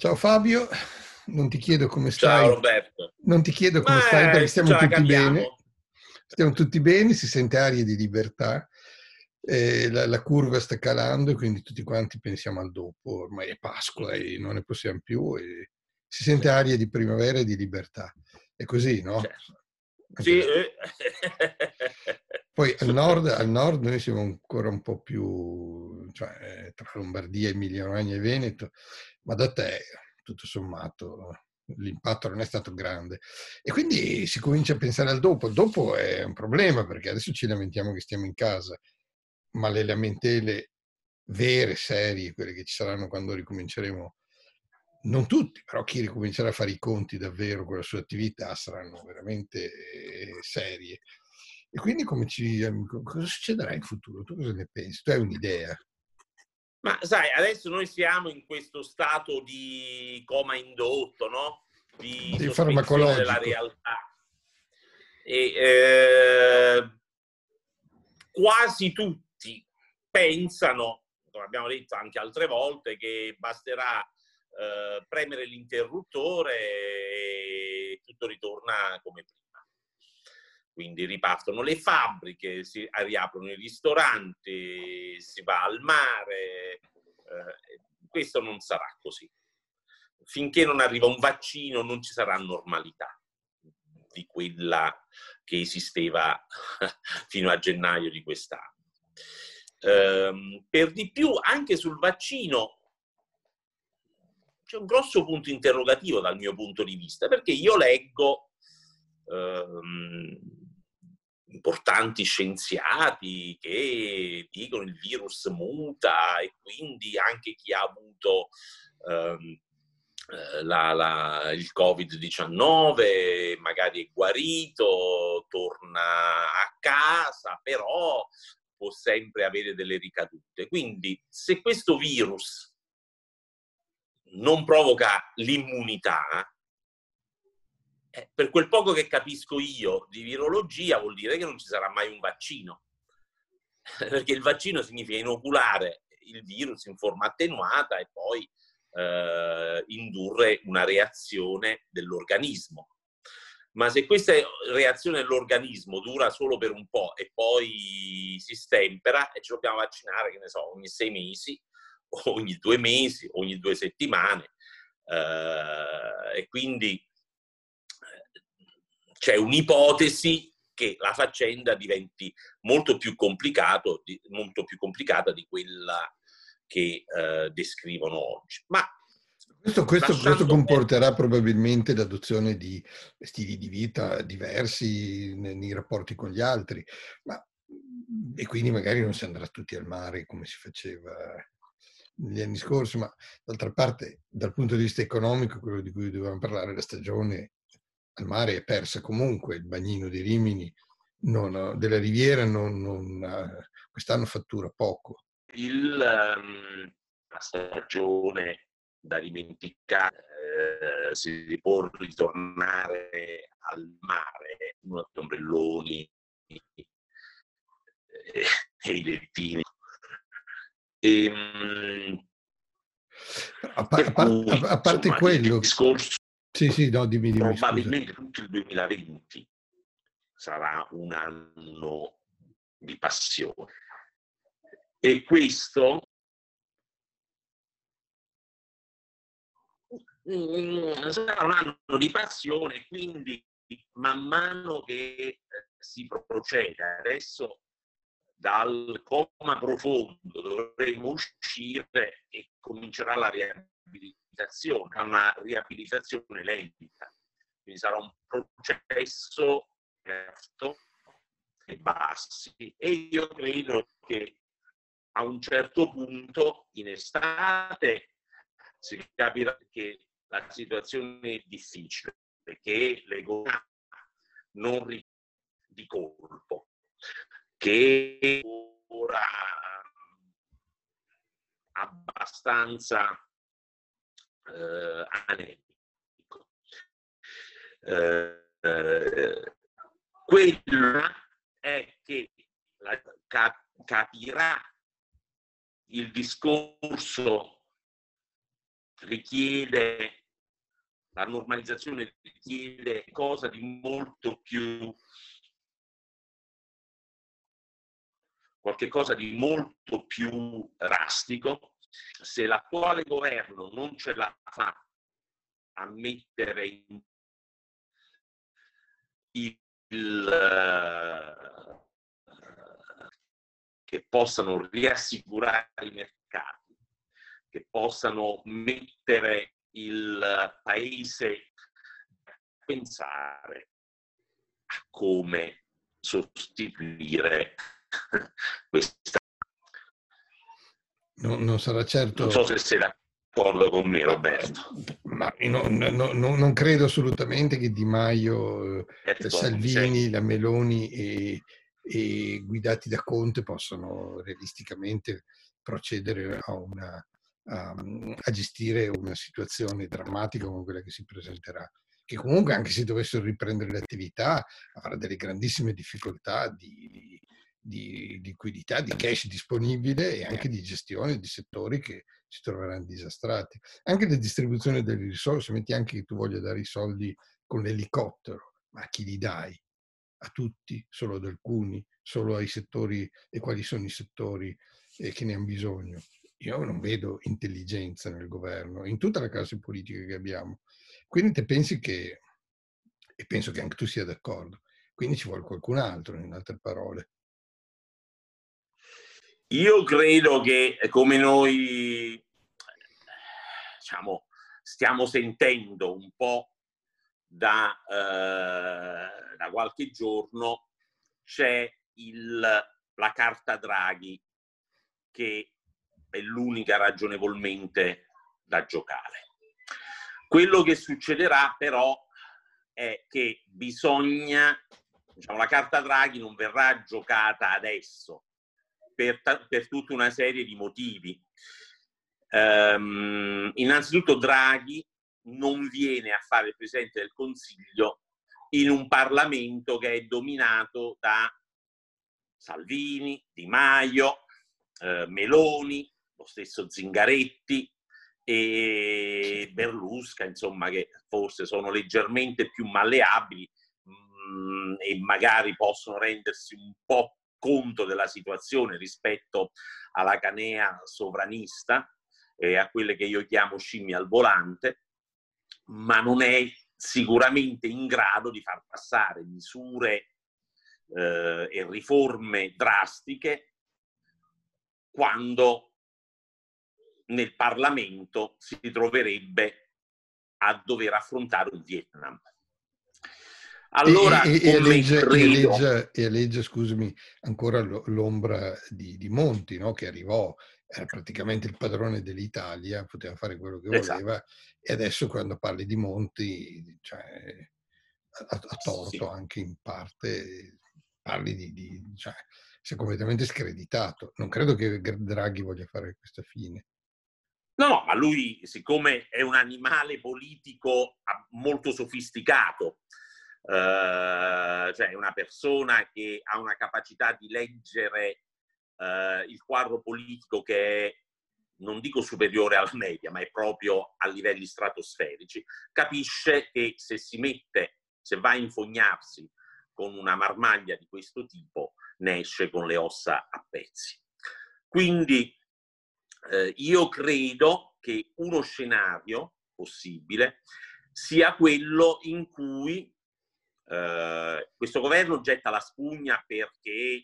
Ciao Fabio, non ti chiedo come Ciao stai, Roberto. non ti chiedo come stai Ma perché ce la caviamo. stiamo tutti bene, si sente aria di libertà, la curva sta calando e quindi tutti quanti pensiamo al dopo, ormai è Pasqua Mhm, e non ne possiamo più e si sente certo, aria di primavera e di libertà. È così, no? certo. Anche Sì, da... Poi al nord noi siamo ancora un po' più, cioè tra Lombardia, Emilia-Romagna e Veneto, ma da te, tutto sommato, l'impatto non è stato grande. E quindi si comincia a pensare al dopo. Il dopo è un problema perché adesso ci lamentiamo che stiamo in casa, ma le lamentele vere, serie, quelle che ci saranno quando ricominceremo, non tutti, però chi ricomincerà a fare i conti davvero con la sua attività saranno veramente serie. E quindi cosa succederà in futuro? Tu cosa ne pensi? Tu hai un'idea? ma sai, adesso noi siamo in questo stato di coma indotto, no? Di Sì, sospensione della farmacologico. realtà. E quasi tutti pensano, come abbiamo detto anche altre volte, che basterà premere l'interruttore e tutto ritorna come prima. Quindi ripartono le fabbriche, si riaprono i ristoranti, si va al mare. Questo non sarà così. Finché non arriva un vaccino non ci sarà normalità di quella che esisteva fino a gennaio di quest'anno. Per di più, anche sul vaccino c'è un grosso punto interrogativo dal mio punto di vista, perché io leggo importanti scienziati che dicono il virus muta e quindi anche chi ha avuto il Covid-19 magari è guarito, torna a casa, però può sempre avere delle ricadute. Quindi se questo virus non provoca l'immunità, per quel poco che capisco io di virologia vuol dire che non ci sarà mai un vaccino, perché il vaccino significa inoculare il virus in forma attenuata e poi indurre una reazione dell'organismo. Ma se questa reazione dell'organismo dura solo per un po' e poi si stempera e ci dobbiamo vaccinare, che ne so, ogni 6 mesi, ogni 2 mesi, ogni 2 settimane, e quindi c'è un'ipotesi che la faccenda diventi molto più complicata di quella che descrivono oggi. Ma Questo lasciando comporterà probabilmente l'adozione di stili di vita diversi nei rapporti con gli altri, ma, e quindi magari non si andrà tutti al mare come si faceva negli anni scorsi, ma d'altra parte dal punto di vista economico, quello di cui dovevamo parlare, la stagione al mare è persa comunque, il bagnino di Rimini della Riviera quest'anno fattura poco. la stagione da dimenticare, si può ritornare al mare, gli ombrelloni e i lettini. Per cui, A parte insomma, il quello, discorso sì, sì, no, dimmi, scusa. probabilmente tutto il 2020 sarà un anno di passione. E questo sarà un anno di passione, quindi man mano che si procede adesso dal coma profondo dovremo uscire e comincerà la riabilitazione, una riabilitazione lenta, quindi sarà un processo lento e bassi, e io credo che a un certo punto in estate si capirà che la situazione è difficile, perché l'economia non di colpo, che ora abbastanza anemico. Quella è che capirà il discorso richiede, la normalizzazione richiede cosa di qualche cosa di molto più drastico. Se l'attuale governo non ce la fa a mettere che possano riassicurare i mercati, che possano mettere il paese a pensare a come sostituire questa. Non sarà certo. Non so se sei d'accordo con me, Roberto. Ma non credo assolutamente che Di Maio, Salvini, la Meloni e guidati da Conte possano realisticamente procedere a gestire una situazione drammatica come quella che si presenterà, che comunque, anche se dovessero riprendere l'attività, avrà delle grandissime difficoltà di liquidità, di cash disponibile e anche di gestione di settori che si troveranno disastrati. Anche la distribuzione delle risorse, metti anche che tu voglia dare i soldi con l'elicottero, ma a chi li dai? A tutti? Solo ad alcuni? Solo ai settori? E quali sono i settori che ne hanno bisogno? Io non vedo intelligenza nel governo, in tutta la classe politica che abbiamo. Quindi te pensi che, e penso che anche tu sia d'accordo, quindi ci vuole qualcun altro, in altre parole. Io credo che, come noi diciamo, stiamo sentendo un po' da qualche giorno, c'è la carta Draghi che è l'unica ragionevolmente da giocare. Quello che succederà però è che la carta Draghi non verrà giocata adesso per tutta una serie di motivi. Innanzitutto Draghi non viene a fare il Presidente del Consiglio in un Parlamento che è dominato da Salvini, Di Maio, Meloni, lo stesso Zingaretti e Berlusca, insomma, che forse sono leggermente più malleabili e magari possono rendersi un po' conto della situazione rispetto alla canea sovranista e a quelle che io chiamo scimmie al volante, ma non è sicuramente in grado di far passare misure e riforme drastiche quando nel Parlamento si troverebbe a dover affrontare un Vietnam. Allora, aleggia, scusami, ancora l'ombra di Monti, no? Che arrivò, era praticamente il padrone dell'Italia, poteva fare quello che voleva, esatto. E adesso quando parli di Monti, cioè, a torto sì. Anche in parte, parli cioè, sei completamente screditato. Non credo che Draghi voglia fare questa fine. No, ma lui, siccome è un animale politico molto sofisticato, cioè è una persona che ha una capacità di leggere il quadro politico che è, non dico superiore alla media, ma è proprio a livelli stratosferici, capisce che se va a infognarsi con una marmaglia di questo tipo, ne esce con le ossa a pezzi. Quindi io credo che uno scenario possibile sia quello in cui questo governo getta la spugna perché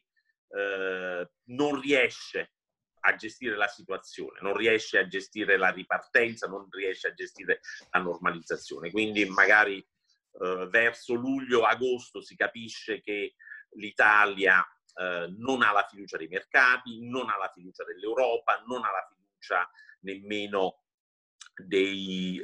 non riesce a gestire la situazione, non riesce a gestire la ripartenza, non riesce a gestire la normalizzazione. Quindi magari verso luglio-agosto si capisce che l'Italia non ha la fiducia dei mercati, non ha la fiducia dell'Europa, non ha la fiducia nemmeno di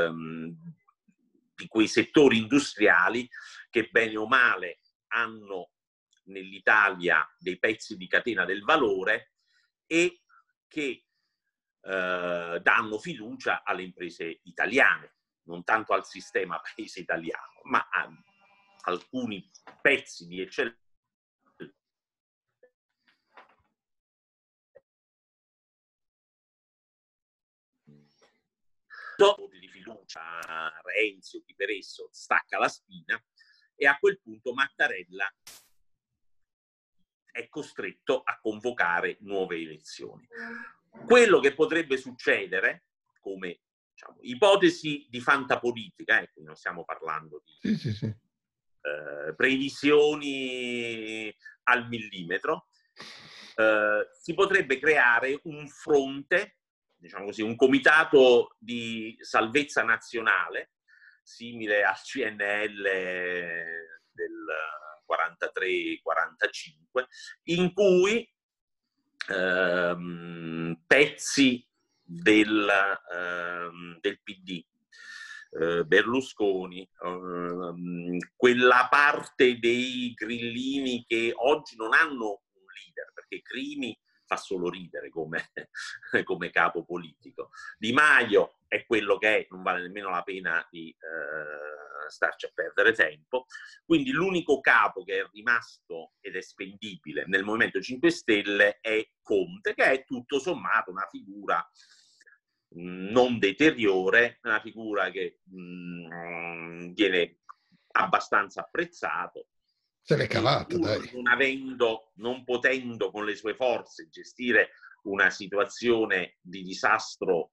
quei settori industriali che bene o male hanno nell'Italia dei pezzi di catena del valore e che danno fiducia alle imprese italiane, non tanto al sistema paese italiano, ma a alcuni pezzi di eccellenza voti di fiducia a Renzi o chi per esso stacca la spina, e a quel punto Mattarella è costretto a convocare nuove elezioni. Quello che potrebbe succedere, come diciamo, ipotesi di fantapolitica, non stiamo parlando di previsioni al millimetro, si potrebbe creare un fronte, diciamo così, un comitato di salvezza nazionale, simile al CNL del 43-45, in cui pezzi del PD, Berlusconi, quella parte dei grillini che oggi non hanno un leader, perché Crimi fa solo ridere come capo politico. Di Maio è quello che è, non vale nemmeno la pena di starci a perdere tempo. Quindi l'unico capo che è rimasto ed è spendibile nel Movimento 5 Stelle è Conte, che è tutto sommato una figura non deteriore, una figura che viene abbastanza apprezzato. Se l'è cavata, dai. Non potendo con le sue forze gestire una situazione di disastro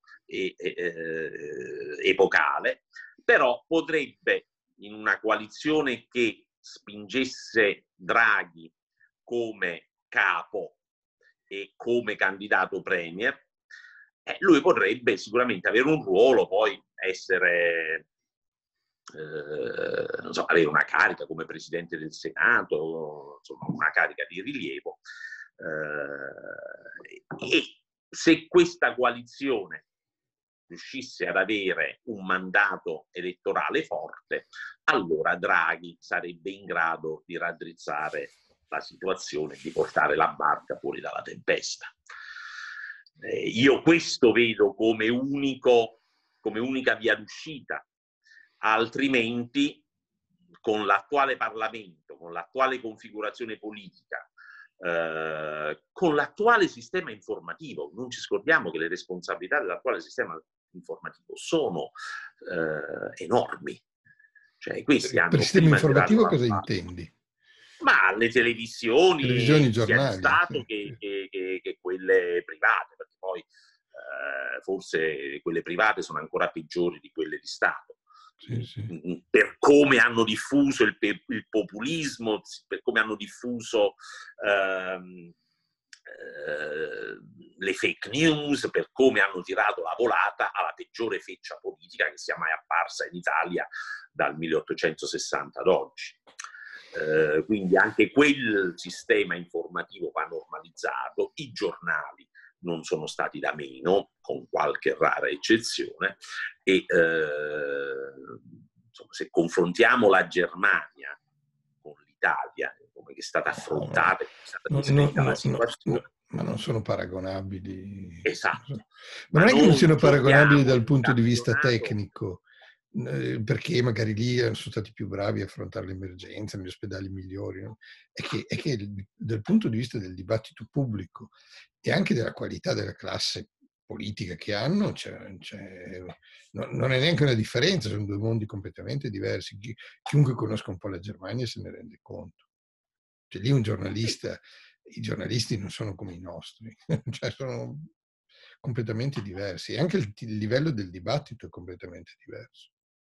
epocale, però potrebbe, in una coalizione che spingesse Draghi come capo e come candidato premier, lui potrebbe sicuramente avere un ruolo, poi essere, non so, avere una carica come Presidente del Senato, insomma una carica di rilievo. E se questa coalizione riuscisse ad avere un mandato elettorale forte, allora Draghi sarebbe in grado di raddrizzare la situazione e di portare la barca fuori dalla tempesta. Io questo vedo come unica via d'uscita, altrimenti con l'attuale Parlamento, con l'attuale configurazione politica, con l'attuale sistema informativo, non ci scordiamo che le responsabilità dell'attuale sistema informativo sono enormi. Cioè, questi hanno per sistema informativo cosa intendi? Ma le Televisioni, televisioni, sia di giornali, Stato sì. che quelle private, perché poi forse quelle private sono ancora peggiori di quelle di Stato. Sì. Per come hanno diffuso il populismo, per come hanno diffuso le fake news, per come hanno tirato la volata alla peggiore feccia politica che sia mai apparsa in Italia dal 1860 ad oggi. Quindi anche quel sistema informativo va normalizzato, i giornali non sono stati da meno, con qualche rara eccezione, e insomma, se confrontiamo la Germania con l'Italia, come è stata affrontata, come è stata descritta la situazione. Ma non sono paragonabili. Esatto. Ma non è che non siano paragonabili dal punto di vista campionato tecnico, perché magari lì sono stati più bravi a affrontare l'emergenza, negli ospedali migliori, no? È che dal punto di vista del dibattito pubblico e anche della qualità della classe politica che hanno, non è neanche una differenza, sono due mondi completamente diversi. Chiunque conosca un po' la Germania se ne rende conto. Cioè, lì un giornalista, i giornalisti non sono come i nostri, cioè sono completamente diversi. E anche il livello del dibattito è completamente diverso.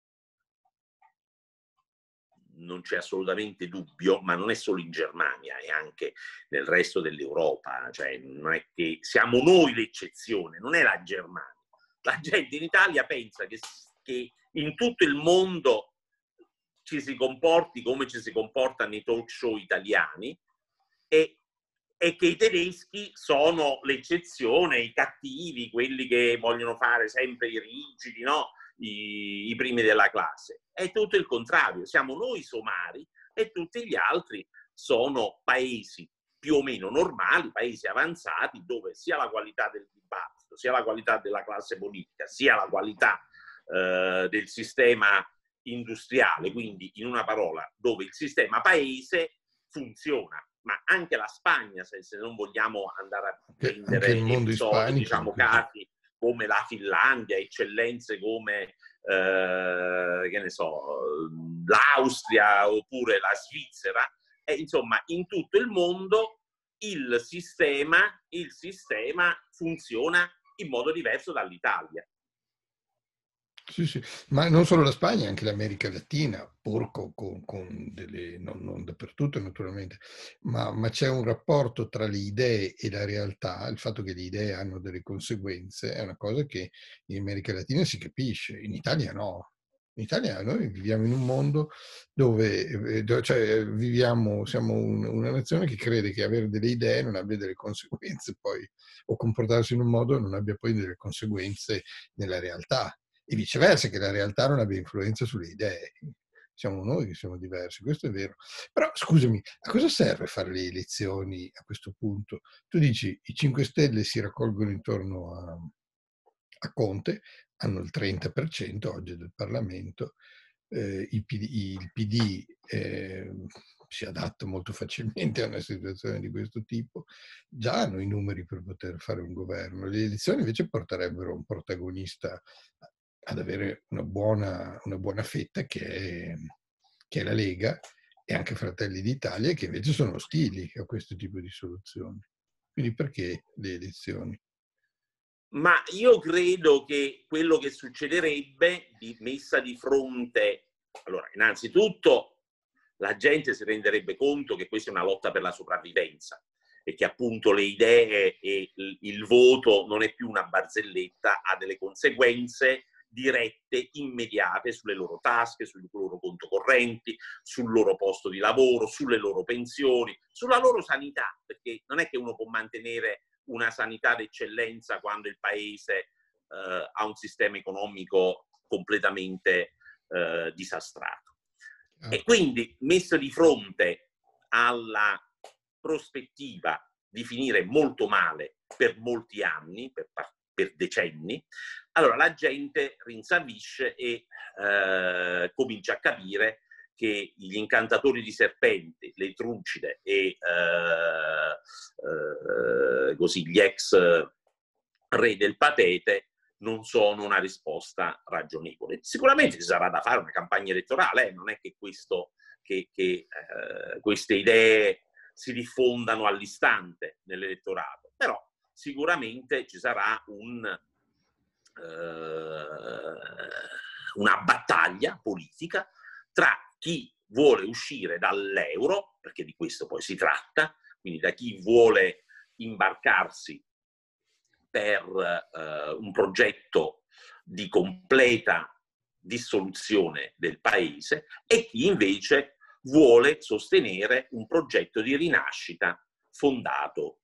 Non c'è assolutamente dubbio, ma non è solo in Germania, è anche nel resto dell'Europa. Cioè, non è che siamo noi l'eccezione, non è la Germania. La gente in Italia pensa che in tutto il mondo ci si comporti come ci si comporta nei talk show italiani e che i tedeschi sono l'eccezione, i cattivi, quelli che vogliono fare sempre i rigidi, no? I primi della classe. È tutto il contrario, siamo noi somari e tutti gli altri sono paesi più o meno normali, paesi avanzati, dove sia la qualità del dibattito, sia la qualità della classe politica, sia la qualità del sistema industriale, quindi in una parola, dove il sistema paese funziona. Ma anche la Spagna, se non vogliamo andare a prendere il mondo episodi, ispanico, diciamo, casi come la Finlandia, eccellenze come che ne so, l'Austria oppure la Svizzera, e insomma in tutto il mondo il sistema funziona in modo diverso dall'Italia. Sì, sì, ma non solo la Spagna, anche l'America Latina, pur con delle, non dappertutto naturalmente, ma c'è un rapporto tra le idee e la realtà, il fatto che le idee hanno delle conseguenze è una cosa che in America Latina si capisce, in Italia no. In Italia noi viviamo in un mondo cioè siamo una nazione che crede che avere delle idee non abbia delle conseguenze poi, o comportarsi in un modo non abbia poi delle conseguenze nella realtà e viceversa, che la realtà non abbia influenza sulle idee. Siamo noi che siamo diversi, questo è vero. Però scusami, a cosa serve fare le elezioni a questo punto? Tu dici i 5 Stelle si raccolgono intorno a Conte, hanno il 30% oggi del Parlamento, il PD si adatta molto facilmente a una situazione di questo tipo, già hanno i numeri per poter fare un governo. Le elezioni invece porterebbero un protagonista ad avere una buona fetta che è la Lega e anche Fratelli d'Italia, che invece sono ostili a questo tipo di soluzioni. Quindi perché le elezioni? Ma io credo che quello che succederebbe, messa di fronte, allora, innanzitutto la gente si renderebbe conto che questa è una lotta per la sopravvivenza e che appunto le idee e il voto non è più una barzelletta, ha delle conseguenze dirette, immediate sulle loro tasche, sui loro conto correnti, sul loro posto di lavoro, sulle loro pensioni, sulla loro sanità, perché non è che uno può mantenere una sanità d'eccellenza quando il paese ha un sistema economico completamente disastrato. E quindi, messo di fronte alla prospettiva di finire molto male per molti anni, per decenni, allora la gente rinsavisce e comincia a capire che gli incantatori di serpenti, le trucide e così gli ex re del patete non sono una risposta ragionevole. Sicuramente ci sarà da fare una campagna elettorale, non è che queste idee si diffondano all'istante nell'elettorato, però sicuramente ci sarà una battaglia politica tra chi vuole uscire dall'euro, perché di questo poi si tratta, quindi da chi vuole imbarcarsi per un progetto di completa dissoluzione del paese e chi invece vuole sostenere un progetto di rinascita fondato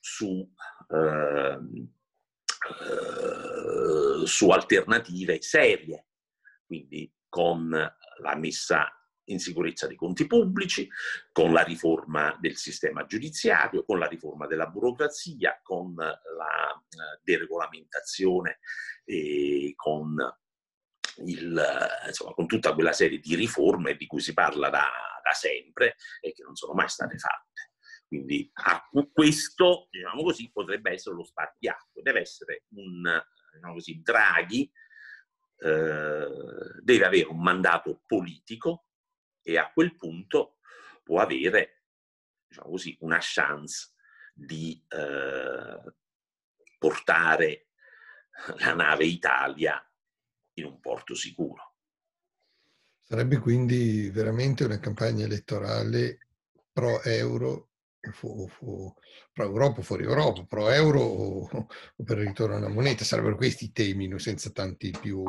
su alternative serie, quindi con la messa in sicurezza dei conti pubblici, con la riforma del sistema giudiziario, con la riforma della burocrazia, con la deregolamentazione e con tutta quella serie di riforme di cui si parla da sempre e che non sono mai state fatte. Quindi questo, diciamo così, potrebbe essere lo spartiacque, deve essere diciamo così, Draghi deve avere un mandato politico e a quel punto può avere, diciamo così, una chance di portare la nave Italia in un porto sicuro. Sarebbe quindi veramente una campagna elettorale pro euro, pro Europa, fuori Europa, pro euro o per il ritorno alla moneta. Sarebbero questi i temi, no? Senza tanti più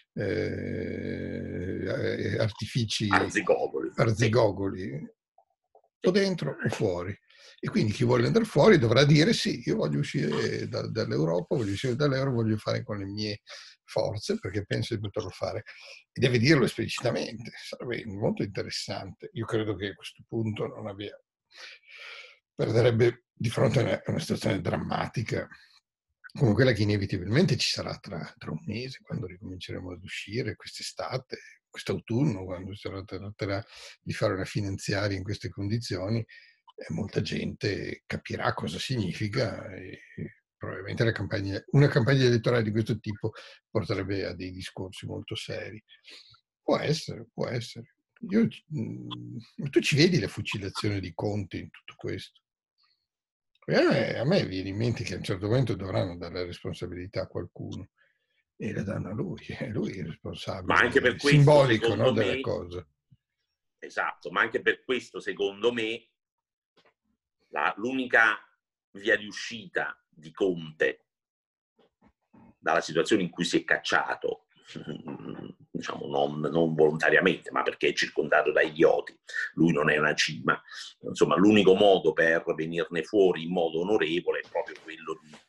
artifici arzigogoli, o dentro o fuori. E quindi chi vuole andare fuori dovrà dire sì, io voglio uscire dall'Europa, voglio uscire dall'euro, voglio fare con le mie forze perché penso di poterlo fare. E deve dirlo esplicitamente, sarebbe molto interessante. Io credo che a questo punto perderebbe di fronte a una situazione drammatica, come quella che inevitabilmente ci sarà tra un mese, quando ricominceremo ad uscire, quest'estate, quest'autunno, quando si tratterà di fare una finanziaria in queste condizioni, molta gente capirà cosa significa probabilmente una campagna elettorale di questo tipo porterebbe a dei discorsi molto seri. Può essere, può essere. Tu ci vedi la fucilazione di Conte in tutto questo? A me viene in mente che a un certo momento dovranno dare la responsabilità a qualcuno e la danno a lui. Lui è il Ma anche responsabile per questo, simbolico, no, secondo della me, cosa. esatto, ma anche per questo, secondo me, l'unica via di uscita di Conte dalla situazione in cui si è cacciato, diciamo non volontariamente, ma perché è circondato da idioti, lui non è una cima, insomma l'unico modo per venirne fuori in modo onorevole è proprio quello di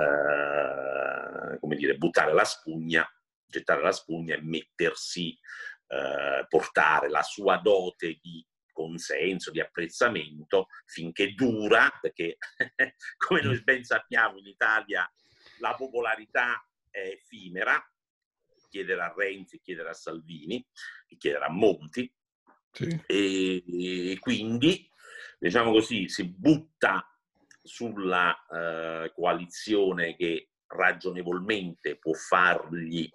come dire, buttare la spugna, gettare la spugna e mettersi, portare la sua dote di consenso, di apprezzamento finché dura, perché come noi ben sappiamo in Italia la popolarità è effimera, chiedere a Renzi, chiedere a Salvini, chiedere a Monti, Sì. e quindi, diciamo così, si butta sulla coalizione che ragionevolmente può fargli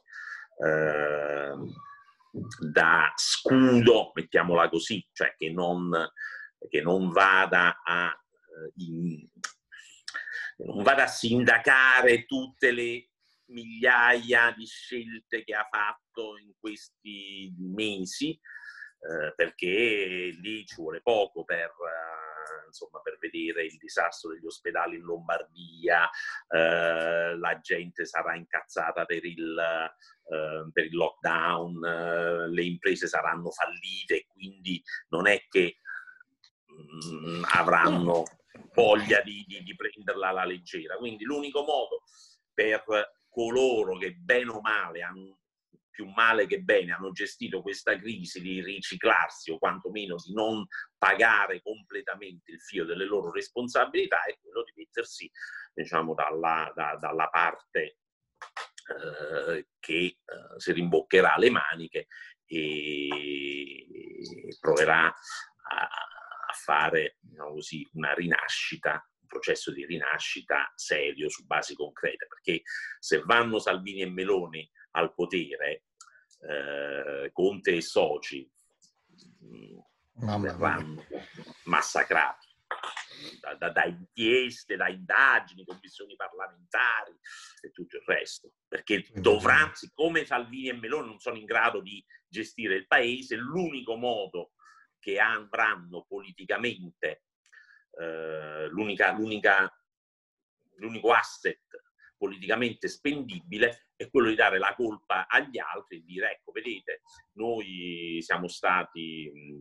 da scudo, mettiamola così, cioè che non vada a non vada a sindacare tutte le migliaia di scelte che ha fatto in questi mesi, perché lì ci vuole poco insomma, per vedere il disastro degli ospedali in Lombardia, la gente sarà incazzata per il lockdown, le imprese saranno fallite e quindi non è che avranno voglia di prenderla alla leggera. Quindi l'unico modo per coloro che bene o male hanno, più male che bene, hanno gestito questa crisi, di riciclarsi o quantomeno di non pagare completamente il fio delle loro responsabilità è quello di mettersi, diciamo, dalla parte che si rimboccherà le maniche e proverà a fare, diciamo così, una rinascita, un processo di rinascita serio su basi concrete, perché se vanno Salvini e Meloni al potere, Conte e soci verranno massacrati da inchieste, da indagini, commissioni parlamentari e tutto il resto, perché dovranno, siccome Salvini e Meloni non sono in grado di gestire il paese, l'unico modo che avranno politicamente, l'unico asset politicamente spendibile è quello di dare la colpa agli altri e dire: ecco, vedete, noi siamo stati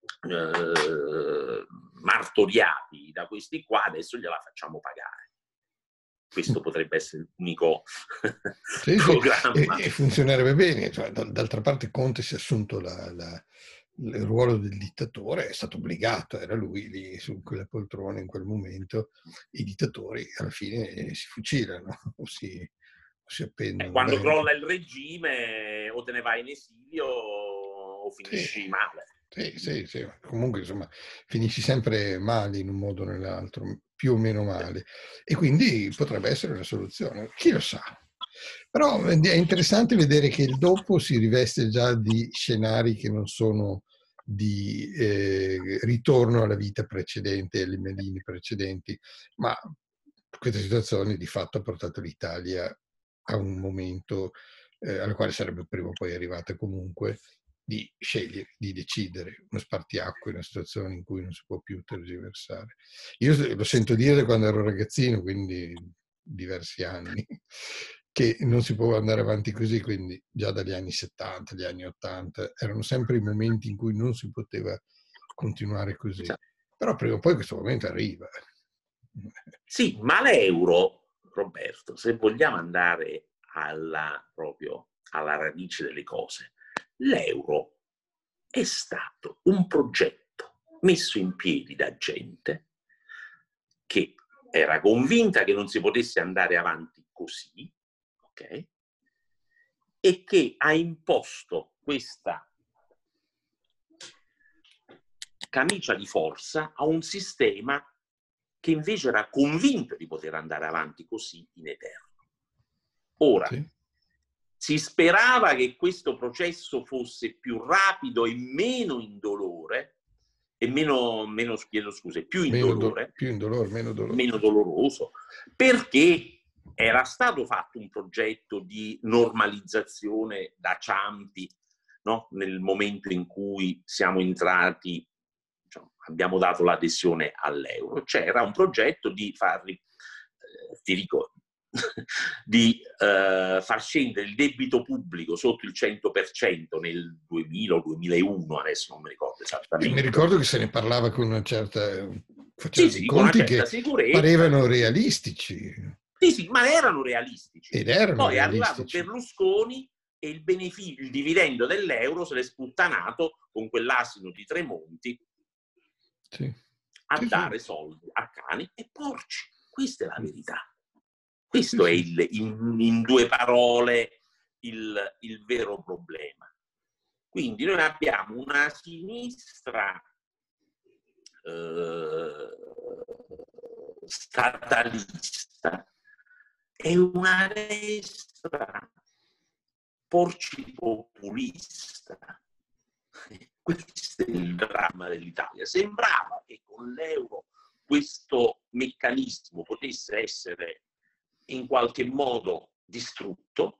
martoriati da questi qua, adesso gliela facciamo pagare. Questo potrebbe essere l'unico programma. E funzionerebbe bene. Cioè, d'altra parte Conte si è assunto il ruolo del dittatore, è stato obbligato, era lui lì su quella poltrona in quel momento. I dittatori alla fine si fucilano o si appendono. Quando crolla il regime o te ne vai in esilio o finisci male. Sì. Comunque, insomma, finisci sempre male in un modo o nell'altro, più o meno male. E quindi potrebbe essere una soluzione, chi lo sa. Però è interessante vedere che il dopo si riveste già di scenari che non sono di ritorno alla vita precedente, alle medini precedenti, ma questa situazione di fatto ha portato l'Italia a un momento al quale sarebbe prima o poi arrivata comunque, di scegliere, di decidere, uno spartiacque, una situazione in cui non si può più tergiversare. Io lo sento dire da quando ero ragazzino, quindi diversi anni, che non si può andare avanti così, quindi già dagli anni 70, gli anni 80, erano sempre i momenti in cui non si poteva continuare così. Però prima o poi questo momento arriva. Sì, ma l'euro, Roberto, se vogliamo andare proprio alla radice delle cose, l'euro è stato un progetto messo in piedi da gente che era convinta che non si potesse andare avanti così, ok? E che ha imposto questa camicia di forza a un sistema che invece era convinto di poter andare avanti così in eterno. Ora, sì. si sperava che questo processo fosse più rapido e meno indolore, e chiedo scuse, più indolore, più indolore, meno doloroso, perché era stato fatto un progetto di normalizzazione da Ciampi, no? Nel momento in cui siamo entrati, diciamo, abbiamo dato l'adesione all'euro. C'era un progetto di ti dico, di far scendere il debito pubblico sotto il 100% nel 2000 o 2001, adesso non mi ricordo esattamente. Mi ricordo che se ne parlava con una certa... faceva dei con una conti certa che sicurezza. parevano realistici. Sì, ma erano realistici. Ed erano Poi realistici. è arrivato Berlusconi e il dividendo dell'euro se l'è sputtanato con quell'asino di Tremonti a dare soldi a cani e porci. Questa è la verità. Questo è in due parole il vero problema. Quindi noi abbiamo una sinistra statalista e una destra porcipopulista. Questo è il dramma dell'Italia. Sembrava che con l'euro questo meccanismo potesse essere in qualche modo distrutto,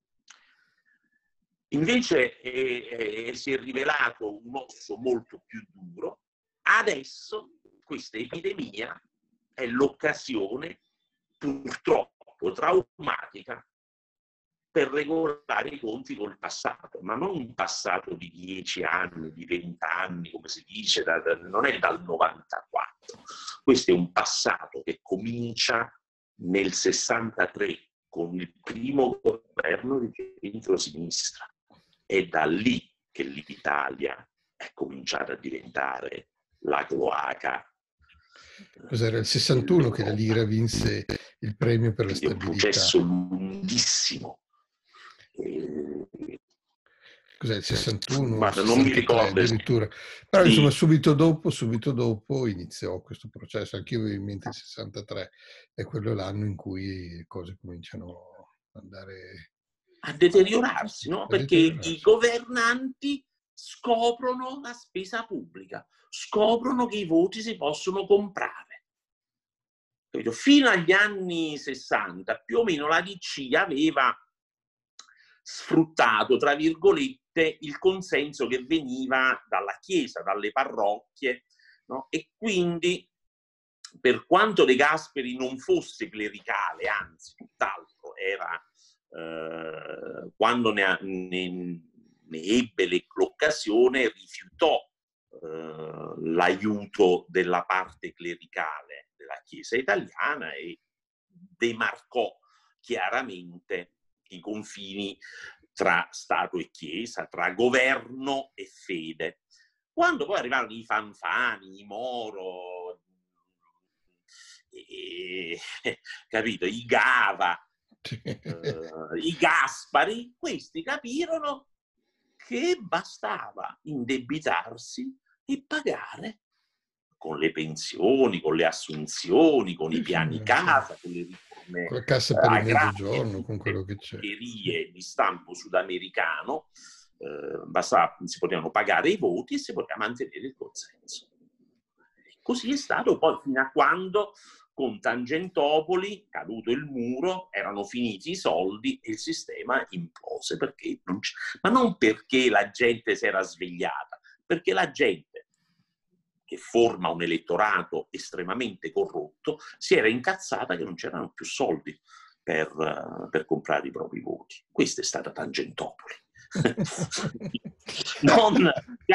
invece si è rivelato un osso molto più duro. Adesso questa epidemia è l'occasione purtroppo traumatica per regolare i conti col passato, ma non un passato di 10 anni, di 20 anni, come si dice, non è dal 94. Questo è un passato che comincia nel 63 con il primo governo di centro-sinistra. È da lì che l'Italia è cominciata a diventare la cloaca. Cos'era il 61 che la Lira vinse il premio per la stabilità? Un processo lunghissimo. Cos'è il 61? Guarda, non mi ricordo addirittura. Però insomma subito dopo iniziò questo processo. Anch'io avevo in mente il 63, è quello l'anno in cui le cose cominciano ad andare a deteriorarsi, no? Perché i governanti scoprono la spesa pubblica, scoprono che i voti si possono comprare. Fino agli anni 60 più o meno la DC aveva sfruttato, tra virgolette, il consenso che veniva dalla Chiesa, dalle parrocchie, no? E quindi, per quanto De Gasperi non fosse clericale, anzi, tutt'altro, era quando ne ebbe l'occasione, rifiutò l'aiuto della parte clericale della Chiesa italiana e demarcò chiaramente i confini tra Stato e Chiesa, tra governo e fede. Quando poi arrivarono i Fanfani, i Moro, capito, i Gava, i Gaspari, questi capirono che bastava indebitarsi e pagare con le pensioni, con le assunzioni, con i piani casa, con le riforme con la cassa per il mezzogiorno, con quello che c'è. Di stampo sudamericano, si potevano pagare i voti e si poteva mantenere il consenso. Così è stato poi fino a quando con Tangentopoli, caduto il muro, erano finiti i soldi e il sistema implose. Ma non perché la gente si era svegliata, perché la gente che forma un elettorato estremamente corrotto si era incazzata che non c'erano più soldi per comprare i propri voti. Questa è stata Tangentopoli. Non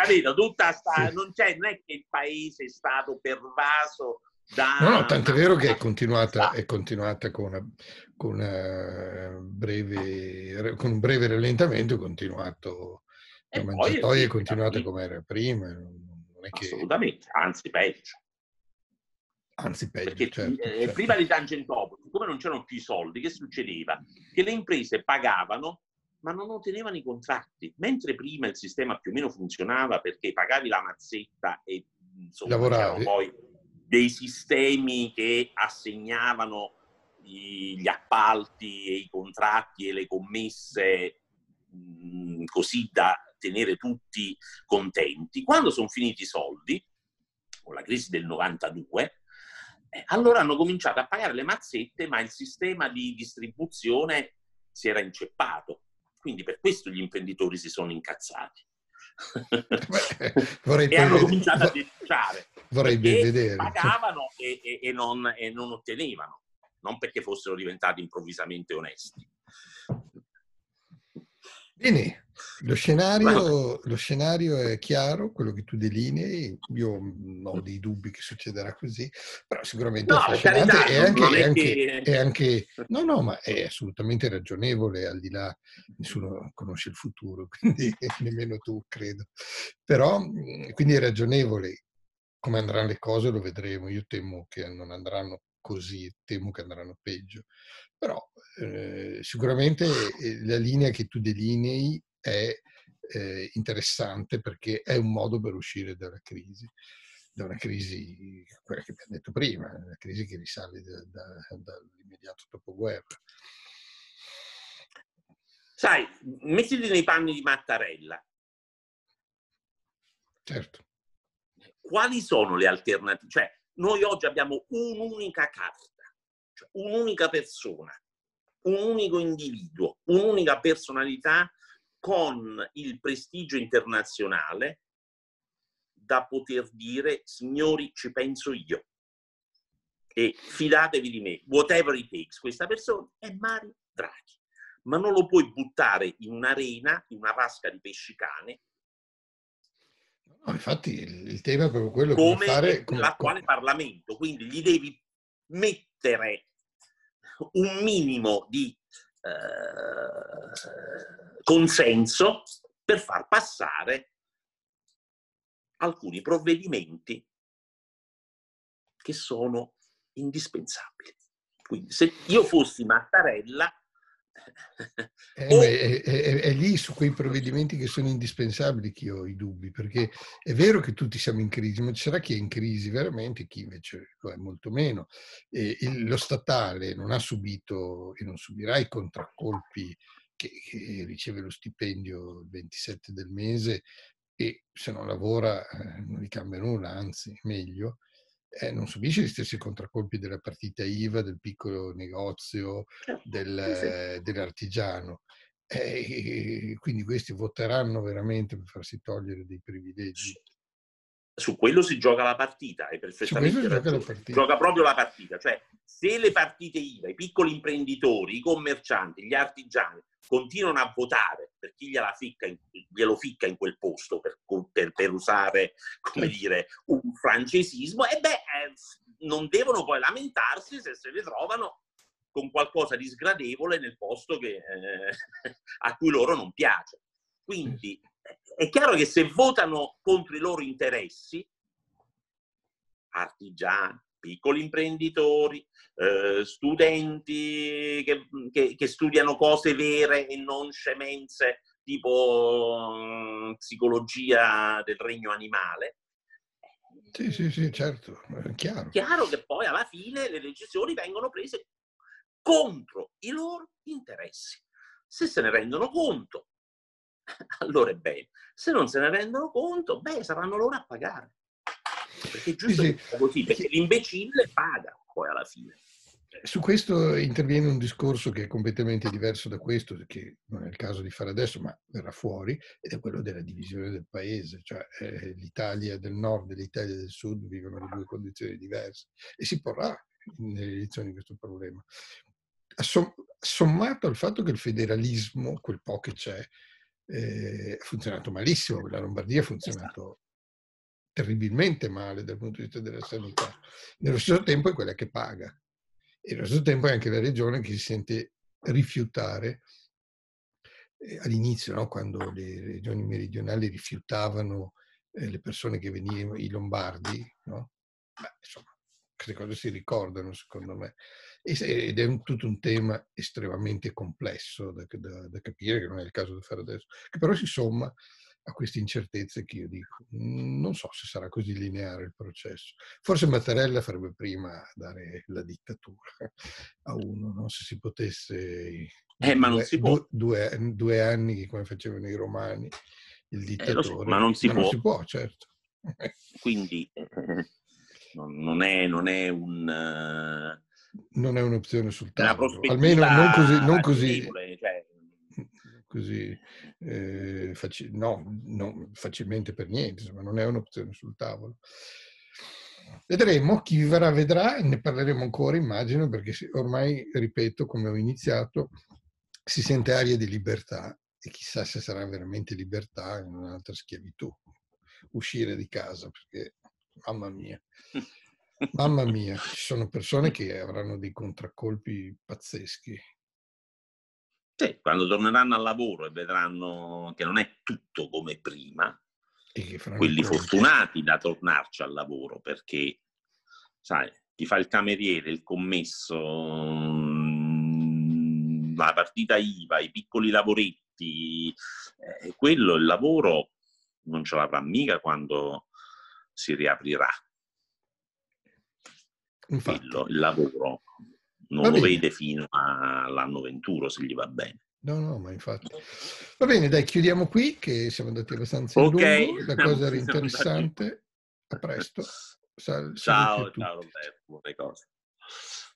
è che il paese è stato pervaso da... No, tant'è vero che è continuata con un breve rallentamento, è continuato, la mangiatoia è continuata come era prima. Non è che... Assolutamente, anzi peggio. Perché certo. Prima di Tangentopoli, siccome non c'erano più i soldi, che succedeva? Che le imprese pagavano ma non ottenevano i contratti, mentre prima il sistema più o meno funzionava perché pagavi la mazzetta e insomma c'erano poi dei sistemi che assegnavano gli appalti e i contratti e le commesse così da tenere tutti contenti. Quando sono finiti i soldi, con la crisi del 92, allora hanno cominciato a pagare le mazzette, ma il sistema di distribuzione si era inceppato. Quindi per questo gli imprenditori si sono incazzati. Vorrei e hanno cominciato a denunciare, vorrei ben perché vedere. pagavano e non ottenevano, non perché fossero diventati improvvisamente onesti. Bene, lo scenario è chiaro, quello che tu delinei. Io ho dei dubbi che succederà così, però sicuramente è No, per affascinante carità, non è che... è anche, no, ma è assolutamente ragionevole, al di là, nessuno conosce il futuro, quindi nemmeno tu, credo. Però, quindi è ragionevole. Come andranno le cose lo vedremo. Io temo che non andranno così, temo che andranno peggio. Però sicuramente la linea che tu delinei è interessante, perché è un modo per uscire da una crisi, quella che abbiamo detto prima, una crisi che risale dall'immediato dopoguerra. Sai, mettiti nei panni di Mattarella. Certo. Quali sono le alternative? Cioè, noi oggi abbiamo un'unica carta, cioè un'unica persona, un unico individuo, un'unica personalità con il prestigio internazionale da poter dire: signori, ci penso io e fidatevi di me, whatever it takes. Questa persona è Mario Draghi, ma non lo puoi buttare in un'arena, in una vasca di pesci cane. No, infatti il tema è proprio quello, come Come fare, l'attuale Parlamento, quindi gli devi mettere un minimo di consenso per far passare alcuni provvedimenti che sono indispensabili. Quindi se io fossi Mattarella È lì, su quei provvedimenti che sono indispensabili, che io ho i dubbi, perché è vero che tutti siamo in crisi, ma ci sarà chi è in crisi veramente, chi invece lo è molto meno. Lo statale non ha subito e non subirà i contraccolpi che riceve lo stipendio il 27 del mese, e se non lavora non gli cambia nulla, anzi meglio. Non subisce gli stessi contraccolpi della partita IVA, del piccolo negozio, dell'artigiano. Quindi questi voteranno veramente per farsi togliere dei privilegi. Su quello si gioca la partita, hai Su questo perfettamente si gioca la ragione. partita. Gioca proprio la partita, cioè se le partite IVA, i piccoli imprenditori, i commercianti, gli artigiani continuano a votare per chi glielo ficca in quel posto, per usare, come dire, un francesismo, non devono poi lamentarsi se se ne trovano con qualcosa di sgradevole nel posto a cui loro non piace. Quindi è chiaro che se votano contro i loro interessi, artigiani, piccoli imprenditori, studenti che studiano cose vere e non scemenze tipo psicologia del regno animale. Sì, certo, è chiaro. Chiaro che poi alla fine le decisioni vengono prese contro i loro interessi. Se se ne rendono conto, allora è bene. Se non se ne rendono conto, saranno loro a pagare. Perché è giusto che sia così, perché l'imbecille paga poi alla fine. Su questo interviene un discorso che è completamente diverso da questo, che non è il caso di fare adesso, ma verrà fuori, ed è quello della divisione del paese. Cioè l'Italia del nord e l'Italia del sud vivono in due condizioni diverse, e si porrà nelle elezioni questo problema. Sommato al fatto che il federalismo, quel po' che c'è, ha funzionato malissimo. La Lombardia ha funzionato terribilmente male dal punto di vista della sanità. Nello stesso tempo è quella che paga, e allo stesso tempo è anche la regione che si sente rifiutare. All'inizio, no, quando le regioni meridionali rifiutavano le persone che venivano, i lombardi, no? Insomma, queste cose si ricordano, secondo me, ed è tutto un tema estremamente complesso da capire, che non è il caso di fare adesso, che però si somma a queste incertezze che io dico. Non so se sarà così lineare il processo. Forse Mattarella farebbe prima dare la dittatura a uno, no? Se si potesse Ma non si può. due anni come facevano i romani, il Lo so, ma non dittatore, si ma non può. si può, certo. Quindi non è Non è un'opzione sul una tavolo, almeno non prospettiva così, ragionevole. Cioè, così no, facilmente per niente, insomma, non è un'opzione sul tavolo. Vedremo, chi vivrà vedrà, ne parleremo ancora, immagino, perché ormai, ripeto, come ho iniziato, si sente aria di libertà e chissà se sarà veramente libertà in un'altra schiavitù, uscire di casa, perché mamma mia. Mamma mia, ci sono persone che avranno dei contraccolpi pazzeschi. sì, quando torneranno al lavoro e vedranno che non è tutto come prima, E che faranno i quelli conti. fortunati da tornarci al lavoro, perché, sai, ti fa il cameriere, il commesso, la partita IVA, i piccoli lavoretti, quello, il lavoro non ce l'avrà mica quando si riaprirà. Infatti. Quello, il lavoro non lo vede fino all'anno 21 se gli va bene. No, ma infatti. Va bene, dai, chiudiamo qui, che siamo andati abbastanza in lungo. La cosa era interessante. A presto. Saluti a Ciao tutti. Roberto, buone cose.